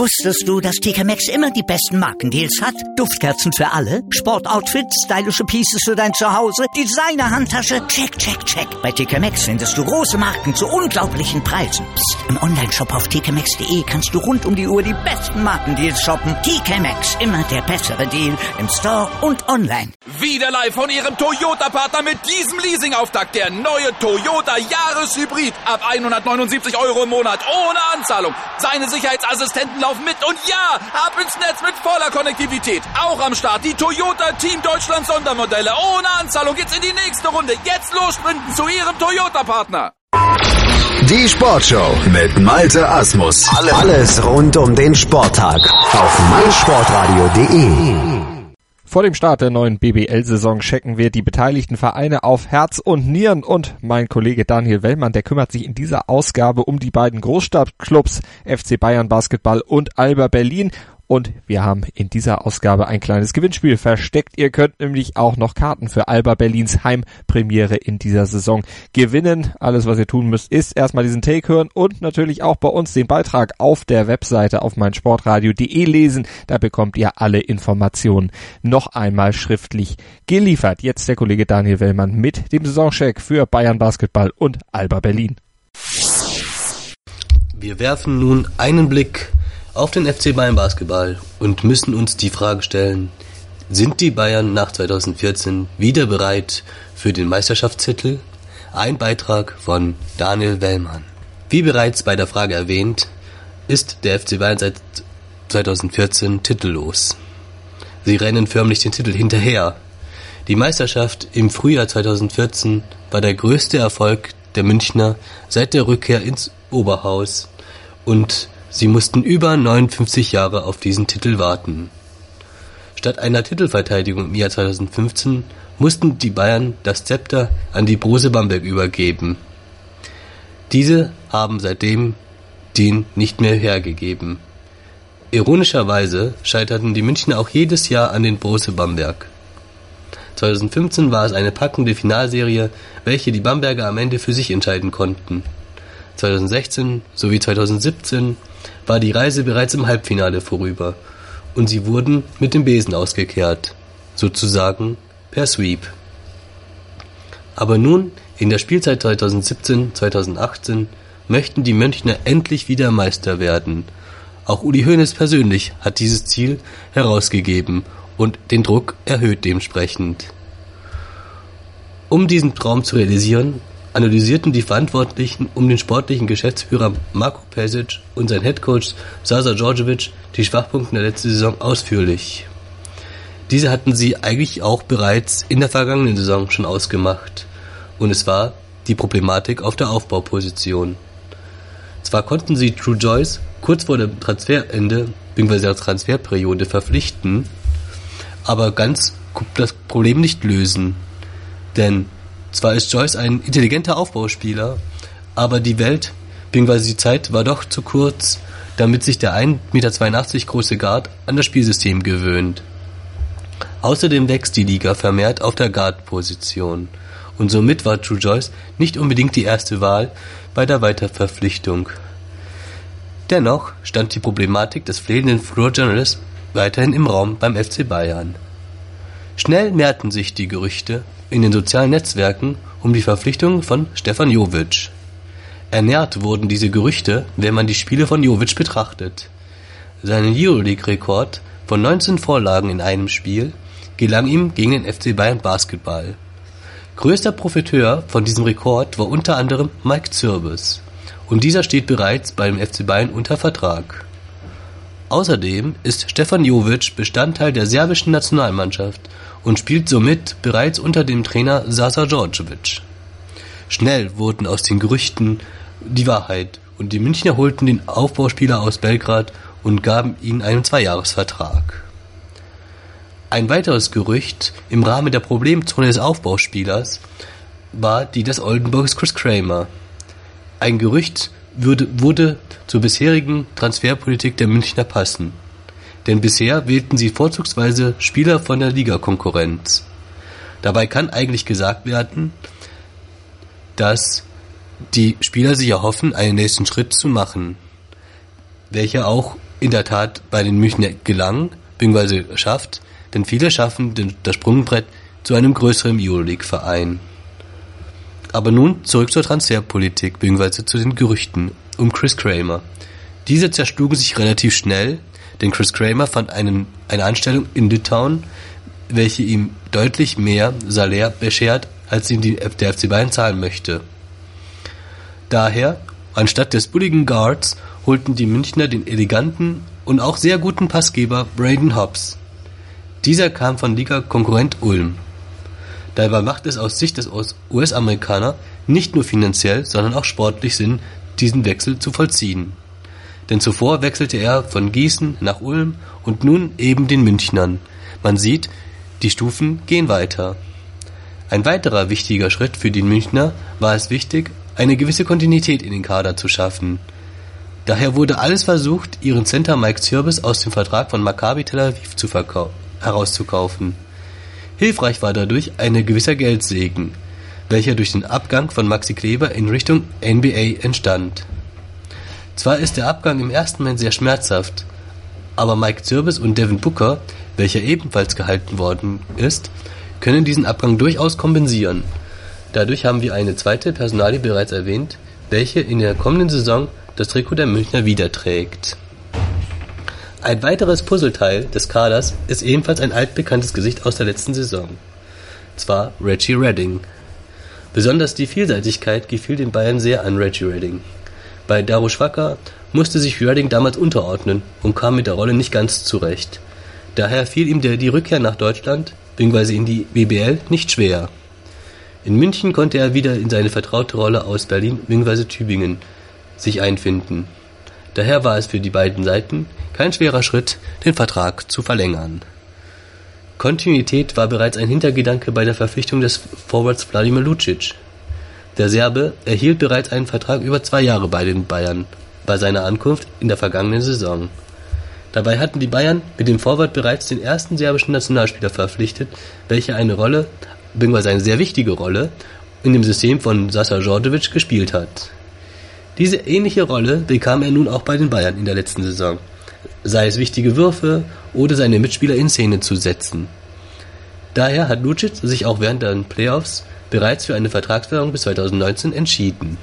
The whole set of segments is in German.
Wusstest du, dass TK Maxx immer die besten Markendeals hat? Duftkerzen für alle, Sportoutfits, stylische Pieces für dein Zuhause, Designer-Handtasche, check, check, check. Bei TK Maxx findest du große Marken zu unglaublichen Preisen. Psst. Im Onlineshop auf tkmaxx.de kannst du rund um die Uhr die besten Markendeals shoppen. TK Maxx, immer der bessere Deal im Store und online. Wieder live von Ihrem Toyota-Partner mit diesem Leasing-Auftakt. Der neue Toyota Jahreshybrid. Ab 179 € im Monat. Ohne Anzahlung. Seine Sicherheitsassistenten laufen mit. Und ja, ab ins Netz mit voller Konnektivität. Auch am Start die Toyota Team Deutschland Sondermodelle. Ohne Anzahlung geht's in die nächste Runde. Jetzt los sprinten zu Ihrem Toyota-Partner. Die Sportshow mit Malte Asmus. Alles rund um den Sporttag auf meinsportradio.de. Vor dem Start der neuen BBL-Saison checken wir die beteiligten Vereine auf Herz und Nieren und mein Kollege Daniel Wellmann, der kümmert sich in dieser Ausgabe um die beiden Großstadtclubs FC Bayern Basketball und Alba Berlin. Und wir haben in dieser Ausgabe ein kleines Gewinnspiel versteckt. Ihr könnt nämlich auch noch Karten für Alba Berlins Heimpremiere in dieser Saison gewinnen. Alles, was ihr tun müsst, ist erstmal diesen Take hören und natürlich auch bei uns den Beitrag auf der Webseite auf meinsportradio.de lesen. Da bekommt ihr alle Informationen noch einmal schriftlich geliefert. Jetzt der Kollege Daniel Wellmann mit dem Saisoncheck für Bayern Basketball und Alba Berlin. Wir werfen nun einen Blick auf den FC Bayern Basketball und müssen uns die Frage stellen, sind die Bayern nach 2014 wieder bereit für den Meisterschaftstitel? Ein Beitrag von Daniel Wellmann. Wie bereits bei der Frage erwähnt, ist der FC Bayern seit 2014 titellos. Sie rennen förmlich den Titel hinterher. Die Meisterschaft im Frühjahr 2014 war der größte Erfolg der Münchner seit der Rückkehr ins Oberhaus und sie mussten über 59 Jahre auf diesen Titel warten. Statt einer Titelverteidigung im Jahr 2015 mussten die Bayern das Zepter an die Brose Bamberg übergeben. Diese haben seitdem den nicht mehr hergegeben. Ironischerweise scheiterten die Münchner auch jedes Jahr an den Brose Bamberg. 2015 war es eine packende Finalserie, welche die Bamberger am Ende für sich entscheiden konnten. 2016 sowie 2017 war die Reise bereits im Halbfinale vorüber und sie wurden mit dem Besen ausgekehrt, sozusagen per Sweep. Aber nun, in der Spielzeit 2017-2018, möchten die Münchner endlich wieder Meister werden. Auch Uli Hoeneß persönlich hat dieses Ziel herausgegeben und den Druck erhöht dementsprechend. Um diesen Traum zu realisieren, analysierten die Verantwortlichen um den sportlichen Geschäftsführer Marko Pesic und sein Headcoach Sasa Djordjevic die Schwachpunkte der letzten Saison ausführlich. Diese hatten sie eigentlich auch bereits in der vergangenen Saison schon ausgemacht. Und es war die Problematik auf der Aufbauposition. Zwar konnten sie True Joyce kurz vor dem Transferende bzw. der Transferperiode verpflichten, aber ganz das Problem nicht lösen. Denn zwar ist Joyce ein intelligenter Aufbauspieler, aber die Welt bzw. die Zeit war doch zu kurz, damit sich der 1,82 Meter große Guard an das Spielsystem gewöhnt. Außerdem wächst die Liga vermehrt auf der Guard-Position und somit war True Joyce nicht unbedingt die erste Wahl bei der Weiterverpflichtung. Dennoch stand die Problematik des fehlenden Floor Generals weiterhin im Raum beim FC Bayern. Schnell mehrten sich die Gerüchte in den sozialen Netzwerken um die Verpflichtung von Stefan Jovic. Ernährt wurden diese Gerüchte, wenn man die Spiele von Jovic betrachtet. Seinen Euroleague-Rekord von 19 Vorlagen in einem Spiel gelang ihm gegen den FC Bayern Basketball. Größter Profiteur von diesem Rekord war unter anderem Mike Zirbes und dieser steht bereits beim FC Bayern unter Vertrag. Außerdem ist Stefan Jovic Bestandteil der serbischen Nationalmannschaft und spielt somit bereits unter dem Trainer Sasa Djordjevic. Schnell wurden aus den Gerüchten die Wahrheit und die Münchner holten den Aufbauspieler aus Belgrad und gaben ihm einen 2-Jahres-Vertrag. Ein weiteres Gerücht im Rahmen der Problemzone des Aufbauspielers war die des Oldenburgs Chris Kramer. Ein Gerücht würde zur bisherigen Transferpolitik der Münchner passen. Denn bisher wählten sie vorzugsweise Spieler von der Ligakonkurrenz. Dabei kann eigentlich gesagt werden, dass die Spieler sich erhoffen, einen nächsten Schritt zu machen, welcher auch in der Tat bei den Münchner gelang, bzw. schafft, denn viele schaffen das Sprungbrett zu einem größeren Euroleague-Verein. Aber nun zurück zur Transferpolitik, bzw. zu den Gerüchten um Chris Kramer. Diese zerschlugen sich relativ schnell, denn Chris Kramer fand eine Anstellung in Litauen, welche ihm deutlich mehr Salär beschert, als ihm der FC Bayern zahlen möchte. Daher, anstatt des bulligen Guards, holten die Münchner den eleganten und auch sehr guten Passgeber Braden Hobbs. Dieser kam von Liga-Konkurrent Ulm. Dabei macht es aus Sicht des US-Amerikaner nicht nur finanziell, sondern auch sportlich Sinn, diesen Wechsel zu vollziehen. Denn zuvor wechselte er von Gießen nach Ulm und nun eben den Münchnern. Man sieht, die Stufen gehen weiter. Ein weiterer wichtiger Schritt für die Münchner war es wichtig, eine gewisse Kontinuität in den Kader zu schaffen. Daher wurde alles versucht, ihren Center Mike Zirbis aus dem Vertrag von Maccabi Tel Aviv herauszukaufen. Hilfreich war dadurch ein gewisser Geldsegen, welcher durch den Abgang von Maxi Kleber in Richtung NBA entstand. Zwar ist der Abgang im ersten Moment sehr schmerzhaft, aber Mike Zirbis und Devin Booker, welcher ebenfalls gehalten worden ist, können diesen Abgang durchaus kompensieren. Dadurch haben wir eine zweite Personalie bereits erwähnt, welche in der kommenden Saison das Trikot der Münchner wieder trägt. Ein weiteres Puzzleteil des Kaders ist ebenfalls ein altbekanntes Gesicht aus der letzten Saison. Zwar Reggie Redding. Besonders die Vielseitigkeit gefiel den Bayern sehr an Reggie Redding. Bei Daruschwaka musste sich Redding damals unterordnen und kam mit der Rolle nicht ganz zurecht. Daher fiel ihm die Rückkehr nach Deutschland bzw. in die BBL nicht schwer. In München konnte er wieder in seine vertraute Rolle aus Berlin bzw. Tübingen sich einfinden. Daher war es für die beiden Seiten kein schwerer Schritt, den Vertrag zu verlängern. Kontinuität war bereits ein Hintergedanke bei der Verpflichtung des Forwards Vladimir Lucic. Der Serbe erhielt bereits einen Vertrag über 2 Jahre bei den Bayern bei seiner Ankunft in der vergangenen Saison. Dabei hatten die Bayern mit dem Forward bereits den ersten serbischen Nationalspieler verpflichtet, welcher eine Rolle, bzw. eine sehr wichtige Rolle, in dem System von Sasa Djordjevic gespielt hat. Diese ähnliche Rolle bekam er nun auch bei den Bayern in der letzten Saison, sei es wichtige Würfe oder seine Mitspieler in Szene zu setzen. Daher hat Lucic sich auch während der Playoffs bereits für eine Vertragsverlängerung bis 2019 entschieden.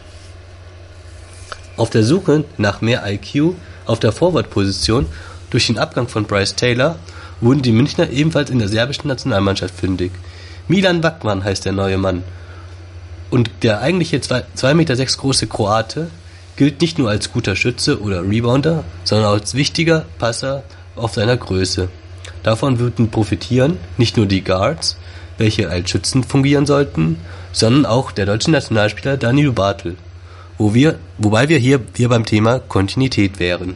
Auf der Suche nach mehr IQ auf der Forward-Position durch den Abgang von Bryce Taylor wurden die Münchner ebenfalls in der serbischen Nationalmannschaft fündig. Milan Vakman heißt der neue Mann. Und der eigentliche 2,6 Meter große Kroate gilt nicht nur als guter Schütze oder Rebounder, sondern als wichtiger Passer auf seiner Größe. Davon würden profitieren nicht nur die Guards, welche als Schützen fungieren sollten, sondern auch der deutsche Nationalspieler Daniel Bartel, wobei wir hier beim Thema Kontinuität wären.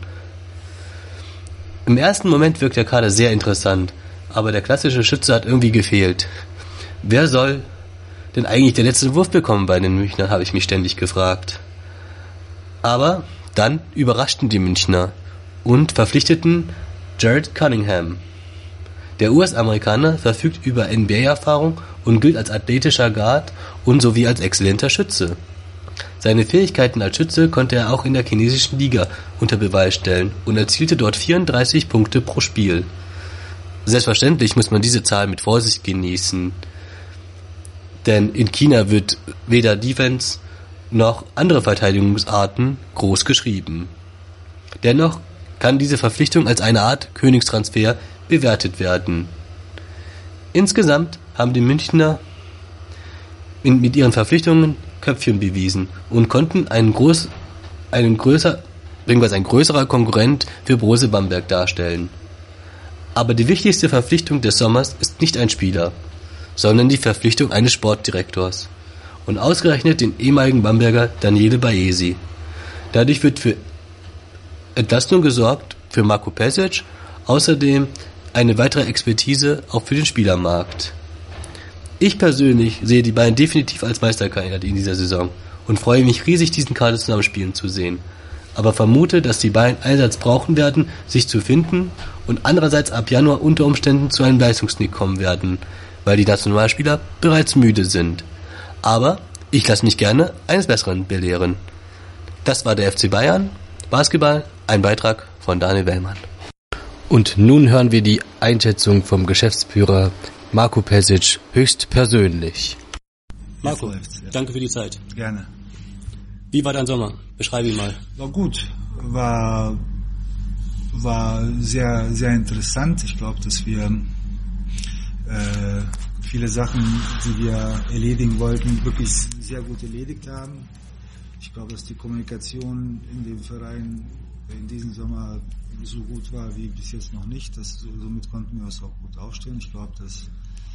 Im ersten Moment wirkt der Kader sehr interessant, aber der klassische Schütze hat irgendwie gefehlt. Wer soll denn eigentlich den letzten Wurf bekommen bei den Münchnern, habe ich mich ständig gefragt. Aber dann überraschten die Münchner und verpflichteten Jared Cunningham. Der US-Amerikaner verfügt über NBA-Erfahrung und gilt als athletischer Guard und sowie als exzellenter Schütze. Seine Fähigkeiten als Schütze konnte er auch in der chinesischen Liga unter Beweis stellen und erzielte dort 34 Punkte pro Spiel. Selbstverständlich muss man diese Zahl mit Vorsicht genießen, denn in China wird weder Defense noch andere Verteidigungsarten groß geschrieben. Dennoch kann diese Verpflichtung als eine Art Königstransfer bewertet werden. Insgesamt haben die Münchner mit ihren Verpflichtungen Köpfchen bewiesen und konnten ein größerer Konkurrent für Borussia Bamberg darstellen. Aber die wichtigste Verpflichtung des Sommers ist nicht ein Spieler, sondern die Verpflichtung eines Sportdirektors. Und ausgerechnet den ehemaligen Bamberger Daniele Baesi. Dadurch wird für Entlastung gesorgt für Marco Pesic, außerdem eine weitere Expertise auch für den Spielermarkt. Ich persönlich sehe die Bayern definitiv als Meisterkandidat in dieser Saison und freue mich riesig, diesen Kader zusammenspielen zu sehen. Aber vermute, dass die Bayern Einsatz brauchen werden, sich zu finden und andererseits ab Januar unter Umständen zu einem Leistungsknick kommen werden, weil die Nationalspieler bereits müde sind. Aber ich lasse mich gerne eines Besseren belehren. Das war der FC Bayern Basketball, ein Beitrag von Daniel Wellmann. Und nun hören wir die Einschätzung vom Geschäftsführer Marco Pesic höchstpersönlich. Marco, danke für die Zeit. Gerne. Wie war dein Sommer? Beschreibe ihn mal. War gut. War sehr, sehr interessant. Ich glaube, dass wir viele Sachen, die wir erledigen wollten, wirklich sehr gut erledigt haben. Ich glaube, dass die Kommunikation in dem Verein in diesem Sommer so gut war wie bis jetzt noch nicht. Somit konnten wir uns auch gut aufstellen. Ich glaube, dass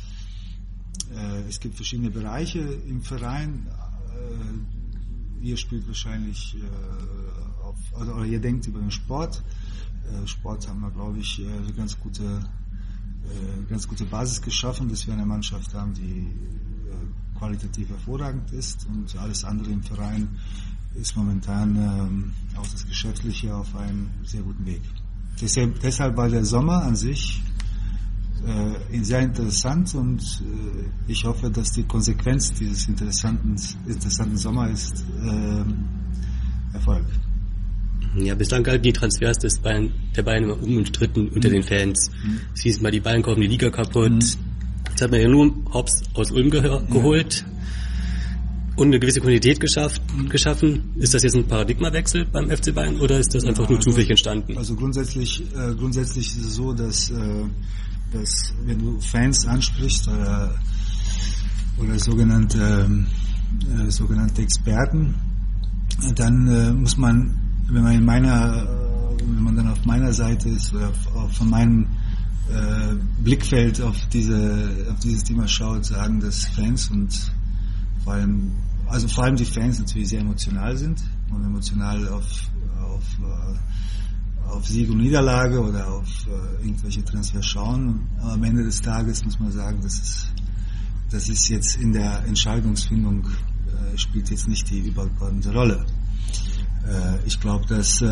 es gibt verschiedene Bereiche im Verein. Ihr spielt wahrscheinlich oder ihr denkt über den Sport. Sport haben wir, glaube ich, eine ganz gute Basis geschaffen, dass wir eine Mannschaft haben, die qualitativ hervorragend ist, und alles andere im Verein ist momentan auch das Geschäftliche auf einem sehr guten Weg. Deshalb war der Sommer an sich sehr interessant, und ich hoffe, dass die Konsequenz dieses interessanten Sommer ist Erfolg. Ja, bislang galten die Transfers der Bayern immer unumstritten unter den Fans. Es hieß mal, die Bayern kaufen die Liga kaputt. Jetzt hat man ja nur Hobbs aus Ulm geholt und eine gewisse Qualität geschaffen. Ist das jetzt ein Paradigmawechsel beim FC Bayern oder ist das einfach nur zufällig entstanden? Also grundsätzlich ist es so, dass wenn du Fans ansprichst oder sogenannte Experten, dann muss man, wenn man dann auf meiner Seite ist oder von meinem Blickfeld auf dieses Thema schaut, sagen, dass Fans und vor allem die Fans natürlich sehr emotional sind und emotional auf Sieg und Niederlage oder auf irgendwelche Transfers schauen. Aber am Ende des Tages muss man sagen, das ist jetzt in der Entscheidungsfindung spielt jetzt nicht die übergeordnete Rolle. Ich glaube, dass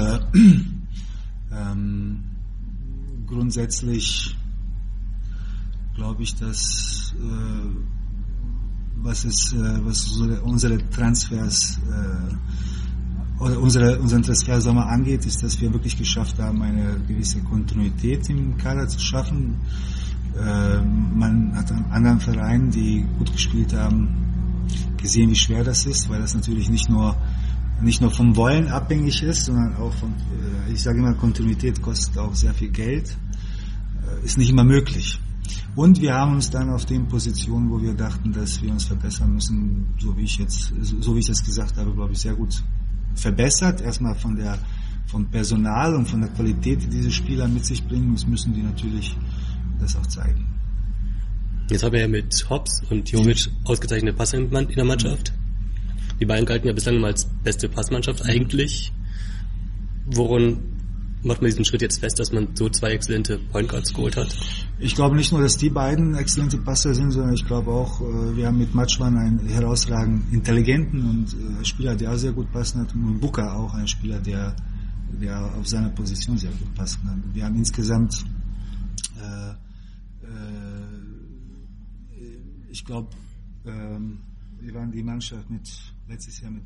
grundsätzlich dass was unsere Transfers oder unseren Transfersommer angeht, ist, dass wir wirklich geschafft haben, eine gewisse Kontinuität im Kader zu schaffen. Man hat an anderen Vereinen, die gut gespielt haben, gesehen, wie schwer das ist, weil das natürlich nicht nur vom Wollen abhängig ist, sondern auch ich sage immer, Kontinuität kostet auch sehr viel Geld, ist nicht immer möglich. Und wir haben uns dann auf den Positionen, wo wir dachten, dass wir uns verbessern müssen, so wie ich das gesagt habe, glaube ich, sehr gut verbessert. Erstmal vom Personal und von der Qualität, die diese Spieler mit sich bringen, müssen die natürlich das auch zeigen. Jetzt haben wir ja mit Hobbs und Jovic ausgezeichnete Passer in der Mannschaft. Die beiden galten ja bislang immer als beste Passmannschaft eigentlich. Woran macht man diesen Schritt jetzt fest, dass man so zwei exzellente Point Guards geholt hat? Ich glaube nicht nur, dass die beiden exzellente Passer sind, sondern ich glaube auch, wir haben mit Matschwan einen herausragend intelligenten und Spieler, der auch sehr gut passen hat, und Buka auch ein Spieler, der auf seiner Position sehr gut passen kann. Wir haben insgesamt ich glaube, wir waren die Mannschaft letztes Jahr mit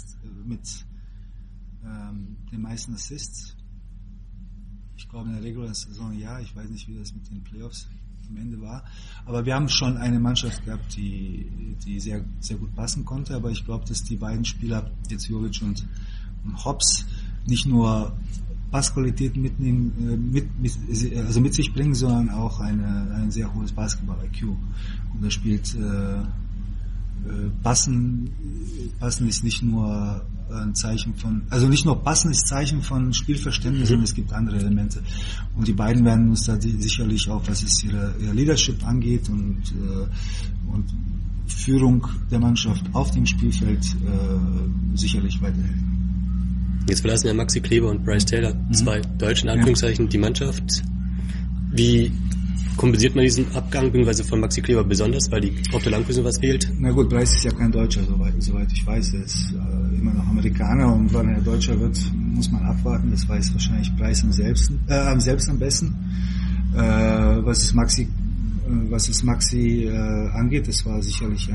den meisten Assists. Ich glaube, in der regulären Saison ja. Ich weiß nicht, wie das mit den Playoffs am Ende war. Aber wir haben schon eine Mannschaft gehabt, die sehr, sehr gut passen konnte. Aber ich glaube, dass die beiden Spieler, jetzt Jovic und Hobbs, nicht nur Passqualität mit sich bringen, sondern auch ein sehr hohes Basketball-IQ. Und da spielt Passen ist nicht nur ein Zeichen Passen ist Zeichen von Spielverständnis, sondern es gibt andere Elemente. Und die beiden werden uns da sicherlich auch, was es ihre Leadership angeht und Führung der Mannschaft auf dem Spielfeld sicherlich weiterhelfen. Jetzt verlassen ja Maxi Kleber und Bryce Taylor, zwei Deutsche in Anführungszeichen, die Mannschaft. Wie kompensiert man diesen Abgang, beziehungsweise von Maxi Kleber besonders, weil auf der Langfüße was fehlt? Na gut, Bryce ist ja kein Deutscher, soweit ich weiß. Er ist immer noch Amerikaner, und wann er Deutscher wird, muss man abwarten. Das weiß wahrscheinlich Bryce selbst am besten. Was es Maxi angeht, das war sicherlich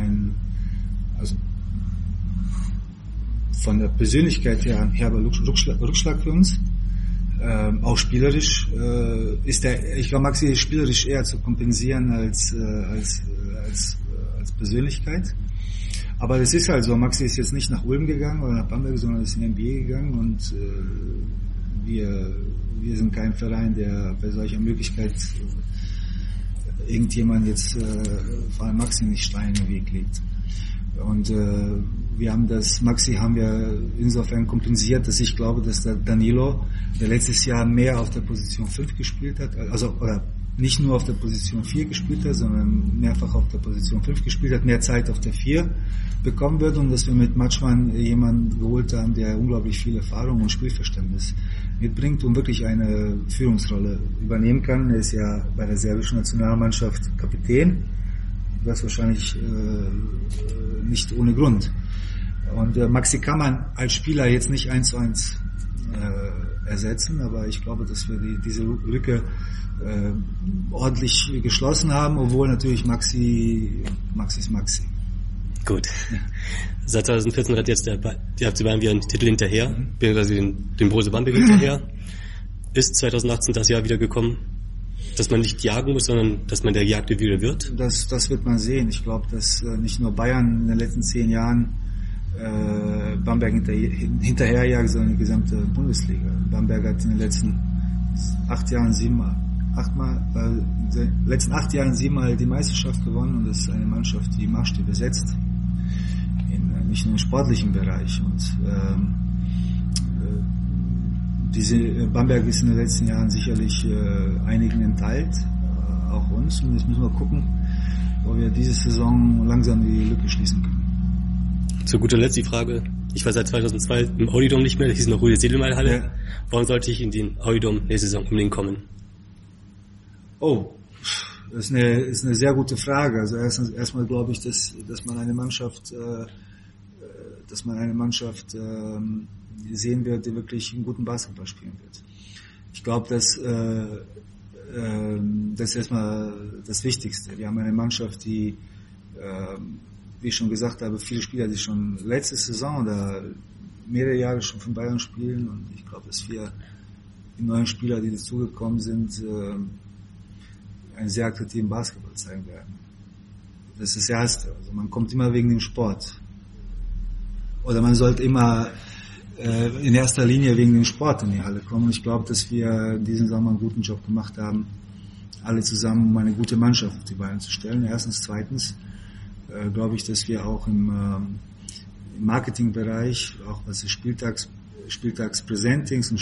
von der Persönlichkeit her ein herber Rückschlag für uns. Auch spielerisch ich glaube, Maxi ist spielerisch eher zu kompensieren als Persönlichkeit. Aber das ist halt so, Maxi ist jetzt nicht nach Ulm gegangen oder nach Bamberg, sondern ist in den NBA gegangen und wir sind kein Verein, der bei solcher Möglichkeit irgendjemand jetzt vor allem Maxi nicht Steine in den Weg legt. Und Maxi haben wir insofern kompensiert, dass ich glaube, dass der Danilo, der letztes Jahr mehr auf der Position 5 gespielt hat, oder nicht nur auf der Position 4 gespielt hat, sondern mehrfach auf der Position 5 gespielt hat, mehr Zeit auf der 4 bekommen wird und dass wir mit Matschmann jemanden geholt haben, der unglaublich viel Erfahrung und Spielverständnis mitbringt und wirklich eine Führungsrolle übernehmen kann. Er ist ja bei der serbischen Nationalmannschaft Kapitän. Das wahrscheinlich nicht ohne Grund. Und Maxi kann man als Spieler jetzt nicht 1:1 ersetzen, aber ich glaube, dass wir diese Lücke ordentlich geschlossen haben, obwohl natürlich Maxi ist Maxi. Gut. Seit 2014 hat jetzt der FC Bayern wieder einen Titel hinterher, beziehungsweise den Brose Bamberg hinterher. Ist 2018 das Jahr wieder gekommen, dass man nicht jagen muss, sondern dass man der Jagde wieder wird? Das wird man sehen. Ich glaube, dass nicht nur Bayern in den letzten 10 Jahren Bamberg hinterherjagt, sondern die gesamte Bundesliga. Bamberg hat in den letzten 8 Jahren 7-mal die Meisterschaft gewonnen und das ist eine Mannschaft, die Maßstäbe setzt. Nicht nur im sportlichen Bereich. Und Bamberg ist in den letzten Jahren sicherlich einigen entteilt, auch uns. Und jetzt müssen wir gucken, ob wir diese Saison langsam die Lücke schließen können. Zu guter Letzt die Frage, ich war seit 2002 im Audidom nicht mehr, das hieß noch Rüdiger-Sedelmeier-Halle. Ja. Warum sollte ich in den Audidom nächste Saison unbedingt kommen? Oh, das ist eine sehr gute Frage. Also erstmal glaube ich, dass man eine Mannschaft sehen wird, die wirklich einen guten Basketball spielen wird. Ich glaube, das ist erstmal das Wichtigste. Wir haben eine Mannschaft, die, wie ich schon gesagt habe, viele Spieler, die schon letzte Saison oder mehrere Jahre schon von Bayern spielen, und ich glaube, dass die neuen Spieler, die dazugekommen sind, einen sehr attraktiven Basketball zeigen werden. Das ist das Erste. Also man kommt immer wegen dem Sport. Oder man sollte immer in erster Linie wegen dem Sport in die Halle kommen. Und ich glaube, dass wir diesen Sommer einen guten Job gemacht haben, alle zusammen, um eine gute Mannschaft auf die Beine zu stellen. Erstens. Zweitens glaube ich, dass wir auch im Marketingbereich, auch was die Spieltagspresentings und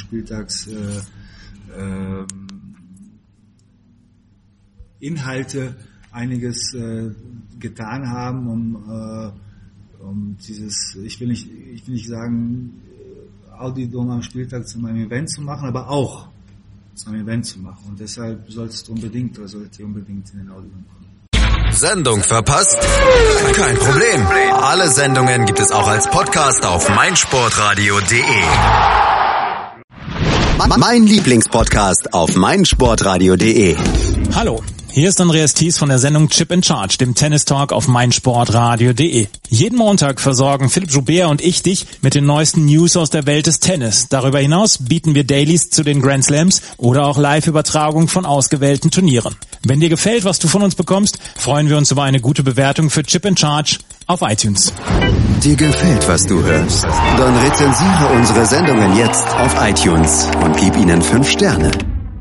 Inhalte einiges getan haben, um dieses, ich will nicht sagen, Audidom am Spieltag zu einem Event zu machen, aber auch zu einem Event zu machen. Und deshalb solltet ihr unbedingt in den Audidom kommen. Sendung verpasst? Kein Problem. Alle Sendungen gibt es auch als Podcast auf meinsportradio.de. Mein Lieblingspodcast auf meinsportradio.de. Hallo, hier ist Andreas Thies von der Sendung Chip in Charge, dem Tennis-Talk auf meinsportradio.de. Jeden Montag versorgen Philipp Joubert und ich dich mit den neuesten News aus der Welt des Tennis. Darüber hinaus bieten wir Dailies zu den Grand Slams oder auch Live-Übertragung von ausgewählten Turnieren. Wenn dir gefällt, was du von uns bekommst, freuen wir uns über eine gute Bewertung für Chip in Charge auf iTunes. Dir gefällt, was du hörst? Dann rezensiere unsere Sendungen jetzt auf iTunes und gib ihnen 5 Sterne.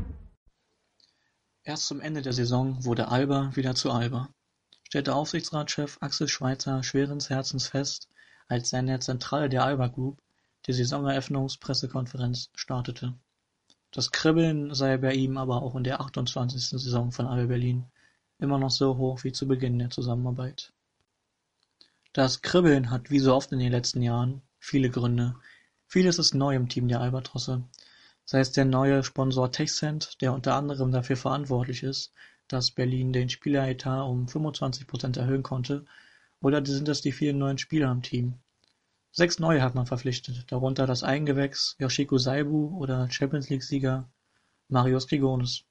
Erst zum Ende der Saison wurde Alba wieder zu Alba. Stellte Aufsichtsratschef Axel Schweitzer schweren Herzens fest, als er in der Zentrale der Alba Group die Saisoneröffnungspressekonferenz startete. Das Kribbeln sei bei ihm aber auch in der 28. Saison von Alba Berlin immer noch so hoch wie zu Beginn der Zusammenarbeit. Das Kribbeln hat wie so oft in den letzten Jahren viele Gründe. Vieles ist neu im Team der Albatrosse. Sei es der neue Sponsor TechCent, der unter anderem dafür verantwortlich ist, dass Berlin den Spieleretat um 25% erhöhen konnte, oder sind es die vielen neuen Spieler im Team. 6 neue hat man verpflichtet, darunter das Eigengewächs Yoshiko Saibu oder Champions-League-Sieger Marios Grigonis.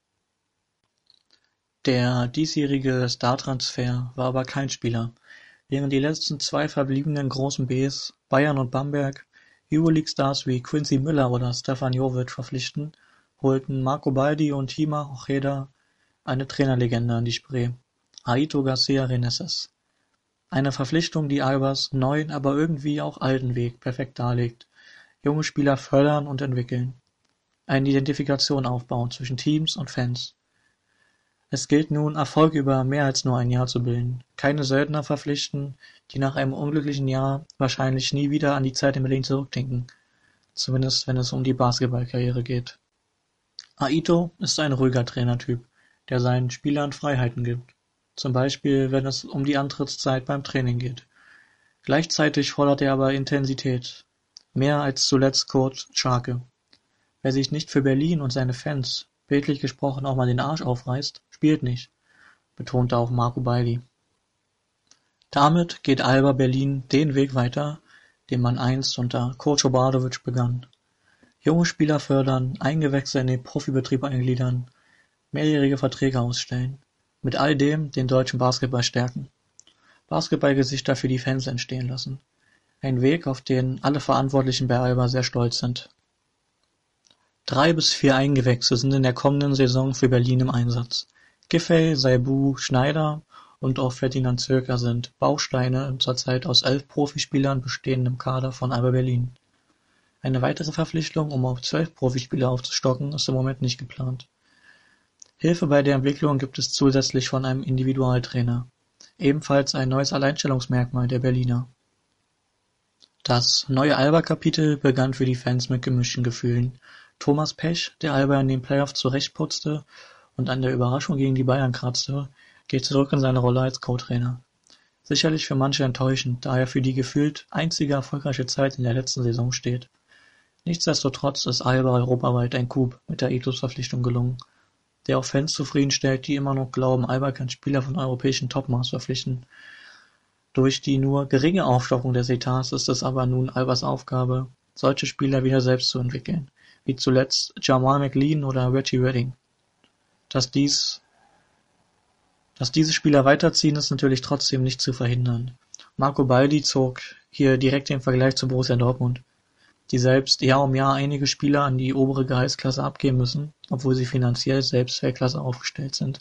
Der diesjährige Star-Transfer war aber kein Spieler, während die letzten 2 verbliebenen großen Bs, Bayern und Bamberg, Euroleague-Stars wie Quincy Miller oder Stefan Jovic verpflichten, holten Marco Baldi und Hima Ojeda eine Trainerlegende an die Spree, Aito Garcia Reneses. Eine Verpflichtung, die Albers neuen, aber irgendwie auch alten Weg perfekt darlegt. Junge Spieler fördern und entwickeln. Eine Identifikation aufbauen zwischen Teams und Fans. Es gilt nun, Erfolg über mehr als nur ein Jahr zu bilden. Keine Söldner verpflichten, die nach einem unglücklichen Jahr wahrscheinlich nie wieder an die Zeit in Berlin zurückdenken. Zumindest wenn es um die Basketballkarriere geht. Aito ist ein ruhiger Trainertyp, der seinen Spielern Freiheiten gibt. Zum Beispiel, wenn es um die Antrittszeit beim Training geht. Gleichzeitig fordert er aber Intensität. Mehr als zuletzt Kurt Scharke. Wer sich nicht für Berlin und seine Fans, bildlich gesprochen, auch mal den Arsch aufreißt, spielt nicht, betonte auch Marco Baldi. Damit geht Alba Berlin den Weg weiter, den man einst unter Coach Obradovic begann. Junge Spieler fördern, Eingewächse in den Profibetrieb eingliedern, mehrjährige Verträge ausstellen. Mit all dem den deutschen Basketball stärken. Basketballgesichter für die Fans entstehen lassen. Ein Weg, auf den alle Verantwortlichen bei Alba sehr stolz sind. 3 bis 4 Eingewächse sind in der kommenden Saison für Berlin im Einsatz. Giffey, Saibu, Schneider und auch Ferdinand Zöker sind Bausteine im zurzeit aus 11 Profispielern bestehenden Kader von Alba Berlin. Eine weitere Verpflichtung, um auf 12 Profispieler aufzustocken, ist im Moment nicht geplant. Hilfe bei der Entwicklung gibt es zusätzlich von einem Individualtrainer. Ebenfalls ein neues Alleinstellungsmerkmal der Berliner. Das neue Alba-Kapitel begann für die Fans mit gemischten Gefühlen. Thomas Pech, der Alba in den Playoffs zurechtputzte und an der Überraschung gegen die Bayern kratzte, geht zurück in seine Rolle als Co-Trainer. Sicherlich für manche enttäuschend, da er für die gefühlt einzige erfolgreiche Zeit in der letzten Saison steht. Nichtsdestotrotz ist Alba europaweit ein Coup mit der Ethos-Verpflichtung gelungen, der auch Fans zufriedenstellt, die immer noch glauben, Alba kann Spieler von europäischen Topmaß verpflichten. Durch die nur geringe Aufstockung des Etats ist es aber nun Albas Aufgabe, solche Spieler wieder selbst zu entwickeln, wie zuletzt Jamal McLean oder Reggie Redding. Dass diese Spieler weiterziehen, ist natürlich trotzdem nicht zu verhindern. Marco Baldi zog hier direkt den Vergleich zu Borussia Dortmund, die selbst Jahr um Jahr einige Spieler an die obere Gehaltsklasse abgeben müssen, obwohl sie finanziell selbst Weltklasse aufgestellt sind.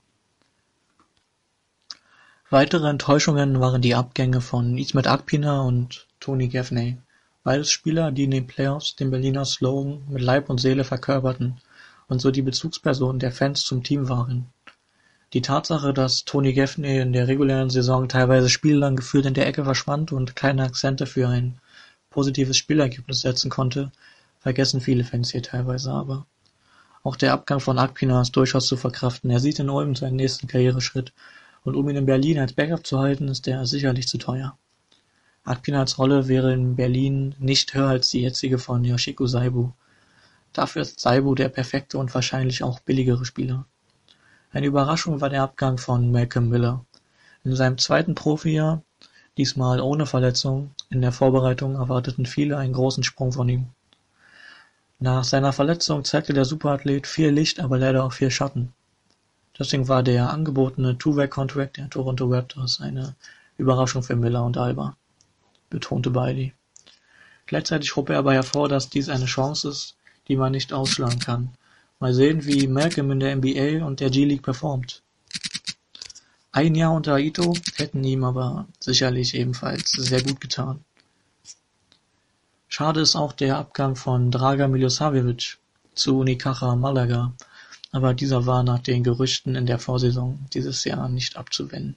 Weitere Enttäuschungen waren die Abgänge von Ismet Akpina und Tony Gaffney, beides Spieler, die in den Playoffs den Berliner Slogan mit Leib und Seele verkörperten und so die Bezugspersonen der Fans zum Team waren. Die Tatsache, dass Tony Gaffney in der regulären Saison teilweise spiellang gefühlt in der Ecke verschwand und keine Akzente für ein positives Spielergebnis setzen konnte, vergessen viele Fans hier teilweise aber. Auch der Abgang von Akpina ist durchaus zu verkraften. Er sieht in Ulm seinen nächsten Karriereschritt und um ihn in Berlin als Backup zu halten, ist er sicherlich zu teuer. Akpinas Rolle wäre in Berlin nicht höher als die jetzige von Yoshiko Saibu. Dafür ist Saibu der perfekte und wahrscheinlich auch billigere Spieler. Eine Überraschung war der Abgang von Malcolm Miller. In seinem zweiten Profijahr, diesmal ohne Verletzung, in der Vorbereitung erwarteten viele einen großen Sprung von ihm. Nach seiner Verletzung zeigte der Superathlet viel Licht, aber leider auch viel Schatten. Deswegen war der angebotene Two-Way-Contract der Toronto Raptors eine Überraschung für Miller und Alba, betonte Baldi. Gleichzeitig hob er aber hervor, dass dies eine Chance ist, die man nicht ausschlagen kann. Mal sehen, wie Malcolm in der NBA und der G-League performt. Ein Jahr unter Aito hätten ihm aber sicherlich ebenfalls sehr gut getan. Schade ist auch der Abgang von Dragan Milosavljević zu Unicaja Malaga, aber dieser war nach den Gerüchten in der Vorsaison dieses Jahr nicht abzuwenden.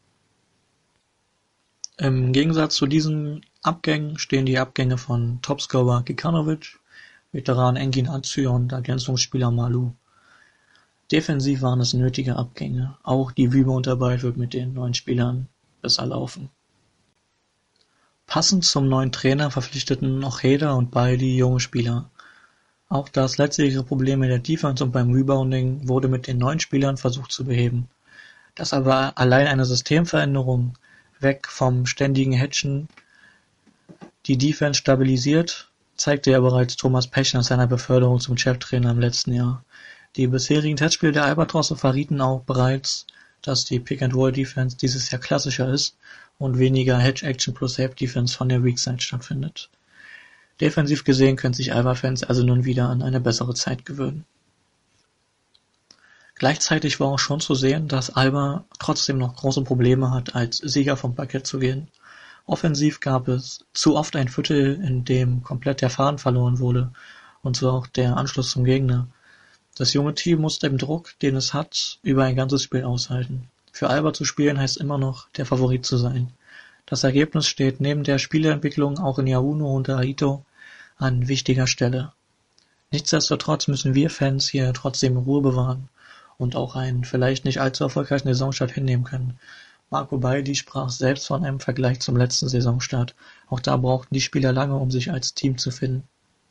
Im Gegensatz zu diesen Abgängen stehen die Abgänge von Topscorer Kekanovic, Veteran Engin Azü und Ergänzungsspieler Malou. Defensiv waren es nötige Abgänge, auch die Wübe-Unterarbeit wird mit den neuen Spielern besser laufen. Passend zum neuen Trainer verpflichteten Ojeda und Baldi junge Spieler. Auch das letztjährige Problem in der Defense und beim Rebounding wurde mit den neuen Spielern versucht zu beheben. Dass aber allein eine Systemveränderung weg vom ständigen Hatchen die Defense stabilisiert, zeigte ja bereits Thomas Pech nach seiner Beförderung zum Cheftrainer im letzten Jahr. Die bisherigen Testspiele der Albatrosse verrieten auch bereits, dass die Pick-and-Roll-Defense dieses Jahr klassischer ist und weniger Hedge-Action plus Help-Defense von der Weak Side stattfindet. Defensiv gesehen können sich Alba-Fans also nun wieder an eine bessere Zeit gewöhnen. Gleichzeitig war auch schon zu sehen, dass Alba trotzdem noch große Probleme hat, als Sieger vom Parkett zu gehen. Offensiv gab es zu oft ein Viertel, in dem komplett der Faden verloren wurde und so auch der Anschluss zum Gegner. Das junge Team muss den Druck, den es hat, über ein ganzes Spiel aushalten. Für Alba zu spielen heißt immer noch, der Favorit zu sein. Das Ergebnis steht neben der Spieleentwicklung auch in Yauno und Aito an wichtiger Stelle. Nichtsdestotrotz müssen wir Fans hier trotzdem Ruhe bewahren und auch einen vielleicht nicht allzu erfolgreichen Saisonstart hinnehmen können. Marco Baldi sprach selbst von einem Vergleich zum letzten Saisonstart. Auch da brauchten die Spieler lange, um sich als Team zu finden.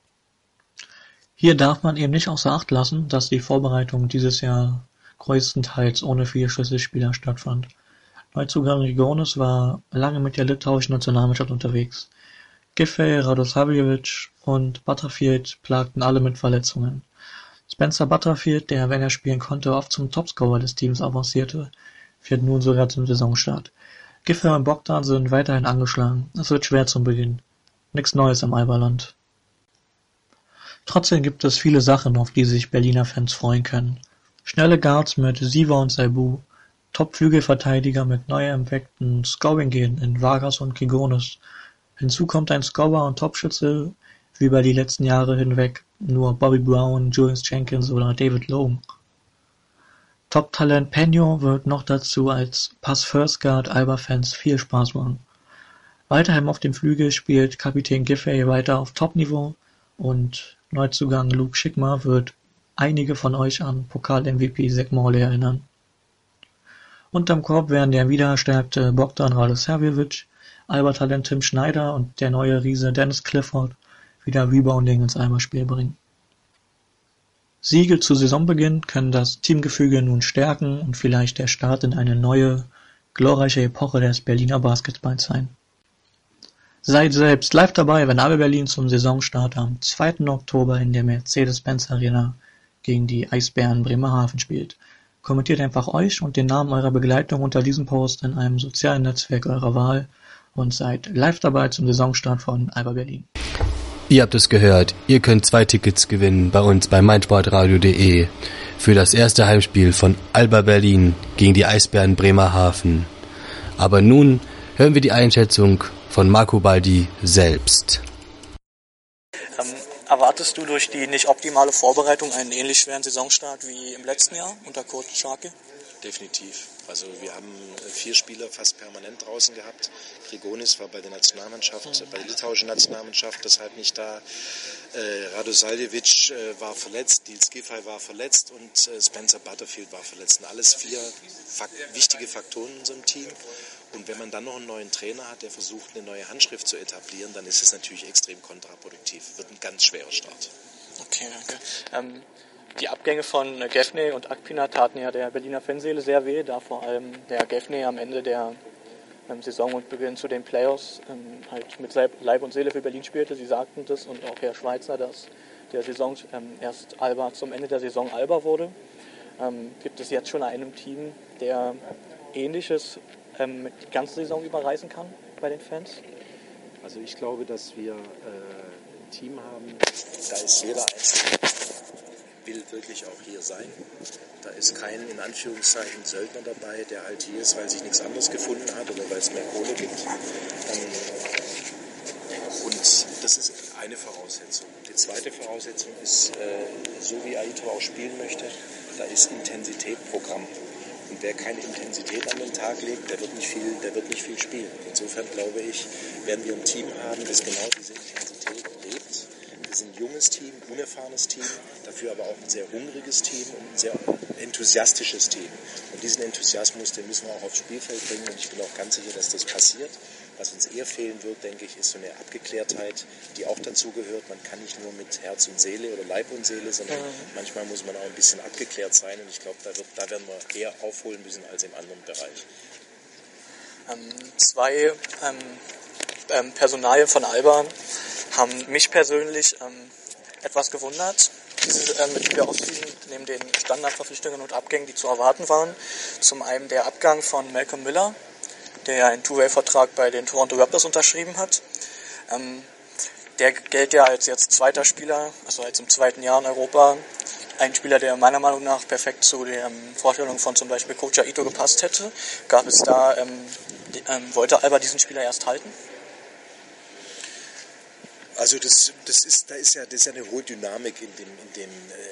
Hier darf man eben nicht außer Acht lassen, dass die Vorbereitung dieses Jahr größtenteils ohne viele Schlüsselspieler stattfand. Neuzugang Grigonis war lange mit der litauischen Nationalmannschaft unterwegs. Giffey, Radosavljevic und Butterfield plagten alle mit Verletzungen. Spencer Butterfield, der, wenn er spielen konnte, oft zum Topscorer des Teams avancierte, fehlt nun sogar zum Saisonstart. Giffey und Bogdan sind weiterhin angeschlagen. Es wird schwer zum Beginn. Nichts Neues im Alberland. Trotzdem gibt es viele Sachen, auf die sich Berliner Fans freuen können. Schnelle Guards mit Siva und Saibu, Top-Flügelverteidiger mit neu entdeckten Scoring-Genen in Vargas und Grigonis. Hinzu kommt ein Scorer und Topschütze, wie über die letzten Jahre hinweg nur Bobby Brown, Julius Jenkins oder David Lowe. Top-Talent Peño wird noch dazu als Pass-First-Guard Alba-Fans viel Spaß machen. Weiterhin auf dem Flügel spielt Kapitän Giffey weiter auf Top-Niveau und Neuzugang Luke Schickmer wird einige von euch an Pokal-MVP Zach Morley erinnern. Unterm Korb werden der wiedererstärkte Bogdan Radosavljevic, Alba-Talent Tim Schneider und der neue Riese Dennis Clifford wieder Rebounding ins Alba-Spiel bringen. Siege zu Saisonbeginn können das Teamgefüge nun stärken und vielleicht der Start in eine neue, glorreiche Epoche des Berliner Basketballs sein. Seid selbst live dabei, wenn Alba Berlin zum Saisonstart am 2. Oktober in der Mercedes-Benz Arena gegen die Eisbären Bremerhaven spielt. Kommentiert einfach euch und den Namen eurer Begleitung unter diesem Post in einem sozialen Netzwerk eurer Wahl und seid live dabei zum Saisonstart von Alba Berlin. Ihr habt es gehört, ihr könnt 2 Tickets gewinnen bei uns bei meinsportradio.de für das erste Heimspiel von Alba Berlin gegen die Eisbären Bremerhaven. Aber nun hören wir die Einschätzung von Marco Baldi selbst. Erwartest du durch die nicht optimale Vorbereitung einen ähnlich schweren Saisonstart wie im letzten Jahr unter Coach Scharke? Definitiv. Also wir haben 4 Spieler fast permanent draußen gehabt. Grigonis war bei der Nationalmannschaft, bei der litauischen Nationalmannschaft deshalb nicht da. Radosavljevic war verletzt, Nils Giffey war verletzt und Spencer Butterfield war verletzt. Und alles 4 wichtige Faktoren in unserem Team. Und wenn man dann noch einen neuen Trainer hat, der versucht, eine neue Handschrift zu etablieren, dann ist es natürlich extrem kontraproduktiv. Wird ein ganz schwerer Start. Okay, danke. Die Abgänge von Gaffney und Akpina taten ja der Berliner Fanseele sehr weh, da vor allem der Gaffney am Ende der Saison und Beginn zu den Playoffs halt mit Leib und Seele für Berlin spielte. Sie sagten das und auch Herr Schweitzer, dass der Saison erst Alba zum Ende der Saison Alba wurde. Gibt es jetzt schon einem Team, der Ähnliches die ganze Saison überreißen kann bei den Fans? Also ich glaube, dass wir ein Team haben, da ist jeder Einzelne will wirklich auch hier sein. Da ist kein, in Anführungszeichen, Söldner dabei, der halt hier ist, weil sich nichts anderes gefunden hat oder weil es mehr Kohle gibt. Und das ist eine Voraussetzung. Die zweite Voraussetzung ist, so wie Aito auch spielen möchte, da ist Intensität Programm. Und wer keine Intensität an den Tag legt, der wird nicht viel spielen. Insofern glaube ich, werden wir ein Team haben, das genau diese Intensität lebt. Wir sind ein junges Team, unerfahrenes Team, dafür aber auch ein sehr hungriges Team und ein sehr enthusiastisches Team. Und diesen Enthusiasmus, den müssen wir auch aufs Spielfeld bringen und ich bin auch ganz sicher, dass das passiert. Was uns eher fehlen wird, denke ich, ist so eine Abgeklärtheit, die auch dazu gehört. Man kann nicht nur mit Herz und Seele oder Leib und Seele, sondern manchmal muss man auch ein bisschen abgeklärt sein und ich glaube, da werden wir eher aufholen müssen als im anderen Bereich. 2 Personalien von Alba haben mich persönlich etwas gewundert. Mit der Ostseason, neben den Standardverpflichtungen und Abgängen, die zu erwarten waren. Zum einen der Abgang von Malcolm Miller, der ja einen Two-Way-Vertrag bei den Toronto Raptors unterschrieben hat. Der gilt ja als jetzt zweiter Spieler, also als im zweiten Jahr in Europa. Ein Spieler, der meiner Meinung nach perfekt zu den Vorstellungen von zum Beispiel Coach Ito gepasst hätte. Gab es da, wollte Alba diesen Spieler erst halten? Also das ist ja eine hohe Dynamik in dem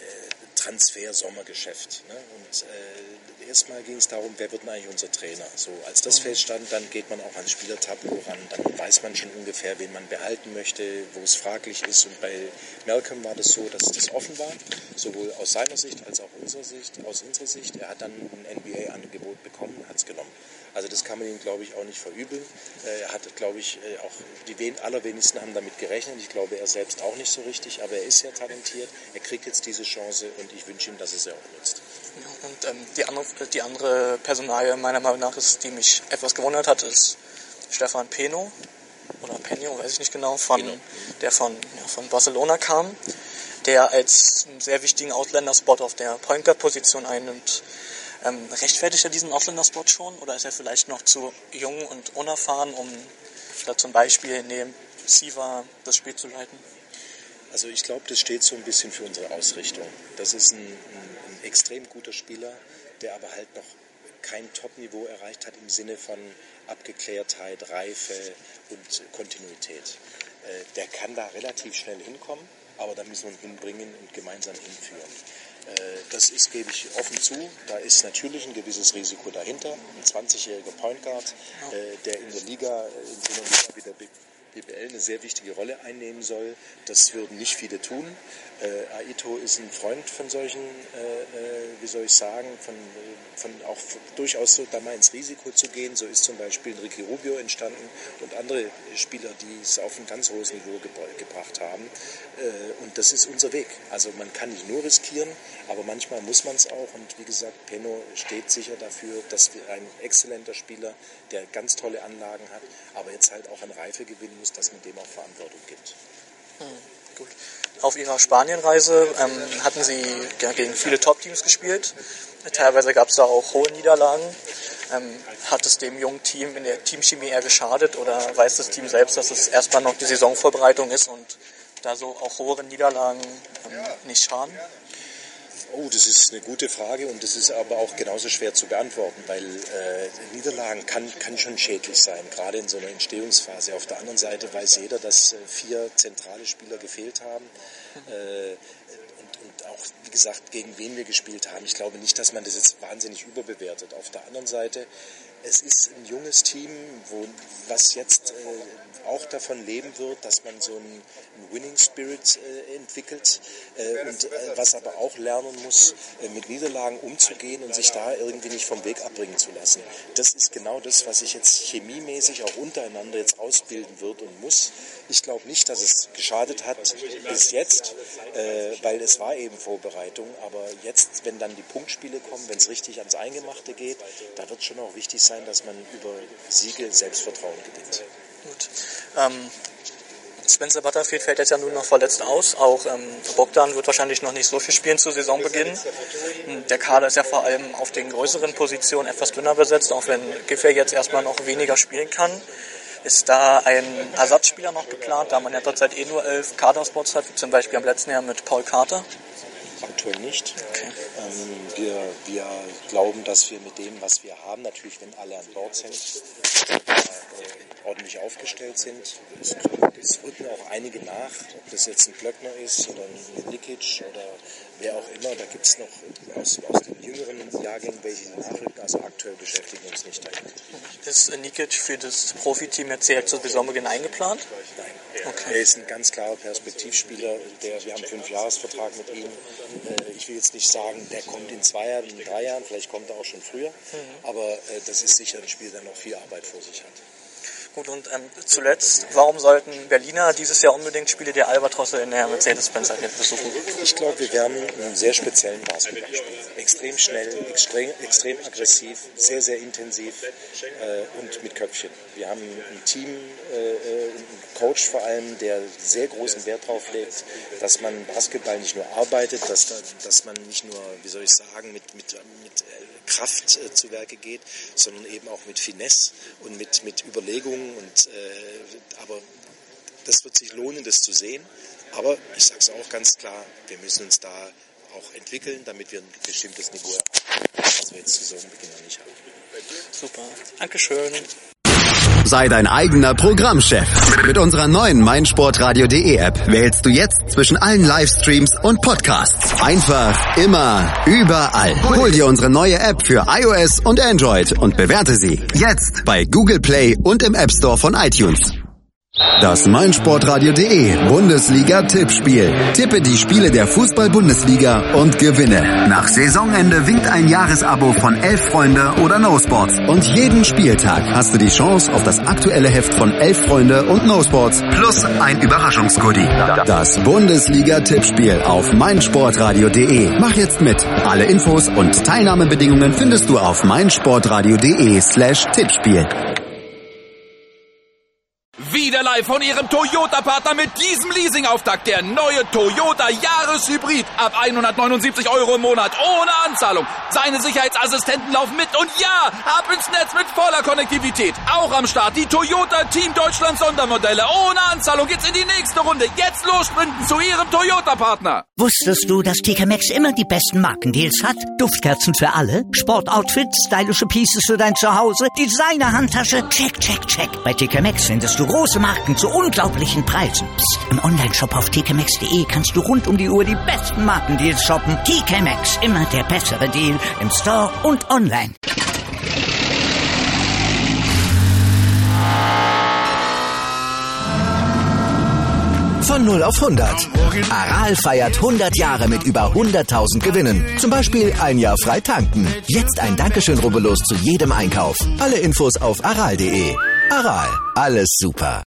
Transfer-Sommergeschäft. Ne? Und erstmal ging es darum, wer wird denn eigentlich unser Trainer? So, als das feststand, dann geht man auch ans Spielertableau ran, dann weiß man schon ungefähr, wen man behalten möchte, wo es fraglich ist. Und bei Malcolm war das so, dass das offen war, sowohl aus seiner Sicht als auch aus unserer Sicht. Er hat dann ein NBA-Angebot bekommen, hat es genommen. Also das kann man ihm, glaube ich, auch nicht verübeln. Er hat, glaube ich, auch die allerwenigsten haben damit gerechnet. Ich glaube, er selbst auch nicht so richtig, aber er ist sehr talentiert. Er kriegt jetzt diese Chance und ich wünsche ihm, dass er sie auch nutzt. Ja, und die andere Personalie meiner Meinung nach ist, die mich etwas gewundert hat, ist Stefan Peno oder Peño, weiß ich nicht genau, der von Barcelona kam, der als einen sehr wichtigen Ausländerspot auf der Point Guard Position einnimmt. Rechtfertigt er diesen Ausländerspot schon oder ist er vielleicht noch zu jung und unerfahren, um da zum Beispiel neben Siva das Spiel zu leiten? Also ich glaube, das steht so ein bisschen für unsere Ausrichtung. Das ist ein extrem guter Spieler, der aber halt noch kein Top-Niveau erreicht hat im Sinne von Abgeklärtheit, Reife und Kontinuität. Der kann da relativ schnell hinkommen, aber da müssen wir ihn hinbringen und gemeinsam hinführen. Das ist, gebe ich offen zu, da ist natürlich ein gewisses Risiko dahinter. Ein 20-jähriger Point Guard, der in der Liga, in so einer Liga wie der BBL eine sehr wichtige Rolle einnehmen soll. Das würden nicht viele tun. Aito ist ein Freund von solchen, wie soll ich sagen, von auch durchaus so da mal ins Risiko zu gehen. So ist zum Beispiel Ricky Rubio entstanden und andere Spieler, die es auf ein ganz hohes Niveau gebracht haben. Und das ist unser Weg. Also man kann nicht nur riskieren, aber manchmal muss man es auch. Und wie gesagt, Peno steht sicher dafür, dass wir ein exzellenter Spieler, der ganz tolle Anlagen hat, aber jetzt halt auch an Reife gewinnen muss, dass man dem auch Verantwortung gibt. Gut. Auf Ihrer Spanienreise hatten Sie gegen viele Top-Teams gespielt. Teilweise gab es da auch hohe Niederlagen. Hat es dem jungen Team in der Teamchemie eher geschadet oder weiß das Team selbst, dass es erstmal noch die Saisonvorbereitung ist und da so auch hohe Niederlagen nicht schaden? Oh, das ist eine gute Frage und das ist aber auch genauso schwer zu beantworten, weil Niederlagen kann schon schädlich sein, gerade in so einer Entstehungsphase. Auf der anderen Seite weiß jeder, dass 4 zentrale Spieler gefehlt haben und auch, wie gesagt, gegen wen wir gespielt haben. Ich glaube nicht, dass man das jetzt wahnsinnig überbewertet. Auf der anderen Seite, es ist ein junges Team, was jetzt auch davon leben wird, dass man so einen Winning Spirit entwickelt und was aber auch lernen muss, mit Niederlagen umzugehen und sich da irgendwie nicht vom Weg abbringen zu lassen. Das ist genau das, was sich jetzt chemiemäßig auch untereinander jetzt ausbilden wird und muss. Ich glaube nicht, dass es geschadet hat bis jetzt, weil es war eben Vorbereitung, aber jetzt, wenn dann die Punktspiele kommen, wenn es richtig ans Eingemachte geht, da wird schon auch wichtig sein, dass man über Siege Selbstvertrauen gewinnt. Gut. Spencer Butterfield fällt jetzt ja nun noch verletzt aus. Auch Bogdan wird wahrscheinlich noch nicht so viel spielen zu Saisonbeginn. Der Kader ist ja vor allem auf den größeren Positionen etwas dünner besetzt, auch wenn Giffey jetzt erstmal noch weniger spielen kann. Ist da ein Ersatzspieler noch geplant, da man ja derzeit nur 11 Kaderspots hat, wie zum Beispiel am letzten Jahr mit Paul Carter? Aktuell nicht. Okay. Wir glauben, dass wir mit dem, was wir haben, natürlich, wenn alle an Bord sind, ordentlich aufgestellt sind. Es rücken auch einige nach, ob das jetzt ein Glöckner ist oder ein Nikic oder wer auch immer. Da gibt es noch aus den jüngeren Jahrgängen welche nachrücken. Also aktuell beschäftigen wir uns nicht damit. Ist Nikic für das Profiteam jetzt direkt zu Saisonbeginn eingeplant? Nein. Okay. Er ist ein ganz klarer Perspektivspieler. Wir haben einen 5-Jahres-Vertrag mit ihm. Ich will jetzt nicht sagen, der kommt in 2 Jahren, in 3 Jahren, vielleicht kommt er auch schon früher. Aber das ist sicher ein Spiel, der noch viel Arbeit vor sich hat. Gut, und zuletzt, warum sollten Berliner dieses Jahr unbedingt Spiele der Albatrosse in der Mercedes-Benz Arena besuchen? Ich glaube, wir werden einen sehr speziellen Basketball spielen. Extrem schnell, extrem aggressiv, sehr, sehr intensiv und mit Köpfchen. Wir haben ein Team, einen Coach vor allem, der sehr großen Wert darauf legt, dass man Basketball nicht nur arbeitet, dass man nicht nur, wie soll ich sagen, mit Kraft zu Werke geht, sondern eben auch mit Finesse und mit Überlegungen. Aber Das wird sich lohnen, das zu sehen. Aber ich sage es auch ganz klar, wir müssen uns da auch entwickeln, damit wir ein bestimmtes Niveau erreichen, was wir jetzt zu Saisonbeginn noch nicht haben. Super, Dankeschön. Sei dein eigener Programmchef. Mit unserer neuen meinsportradio.de App wählst du jetzt zwischen allen Livestreams und Podcasts. Einfach, immer, überall. Hol dir unsere neue App für iOS und Android und bewerte sie jetzt bei Google Play und im App Store von iTunes. Das meinsportradio.de Bundesliga-Tippspiel. Tippe die Spiele der Fußball-Bundesliga und gewinne. Nach Saisonende winkt ein Jahresabo von 11 Freunde oder No Sports. Und jeden Spieltag hast du die Chance auf das aktuelle Heft von 11 Freunde und No Sports plus ein Überraschungsgoodie. Das Bundesliga-Tippspiel auf meinsportradio.de. Mach jetzt mit. Alle Infos und Teilnahmebedingungen findest du auf meinsportradio.de/Tippspiel. Wieder live von Ihrem Toyota-Partner mit diesem Leasing-Auftakt. Der neue Toyota Jahreshybrid. Ab 179 € im Monat. Ohne Anzahlung. Seine Sicherheitsassistenten laufen mit. Und ja, ab ins Netz mit voller Konnektivität. Auch am Start die Toyota Team Deutschland Sondermodelle. Ohne Anzahlung geht's in die nächste Runde. Jetzt los sprinten zu Ihrem Toyota-Partner. Wusstest du, dass TK Maxx immer die besten Markendeals hat? Duftkerzen für alle, Sportoutfits, stylische Pieces für dein Zuhause, Designer-Handtasche, check, check, check. Bei TK Maxx findest du große Marken zu unglaublichen Preisen. Psst. Im Onlineshop auf tkmaxx.de kannst du rund um die Uhr die besten Markendeals shoppen. TK Maxx, immer der bessere Deal im Store und online. Von 0 auf 100. Aral feiert 100 Jahre mit über 100.000 Gewinnen. Zum Beispiel ein Jahr frei tanken. Jetzt ein Dankeschön, rubbellos zu jedem Einkauf. Alle Infos auf aral.de. Aral, alles super.